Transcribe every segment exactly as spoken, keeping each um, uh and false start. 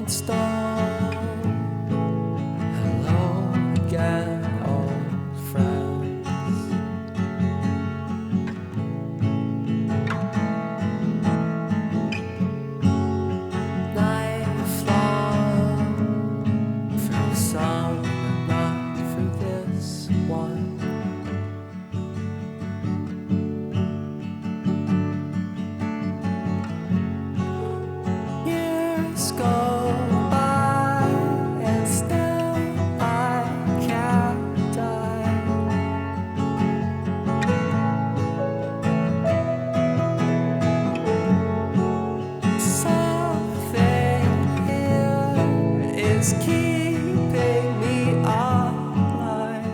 in stone. Hello again, old friends. Night long for some, not for this one. Years go by and still I can't die. Something here is keeping me alive.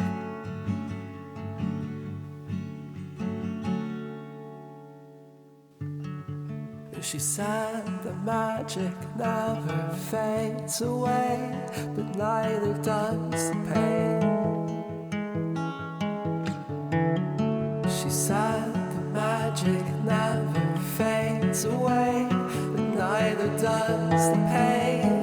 She said the magic never fades away, but neither does the pain. She said the magic never fades away, but neither does the pain.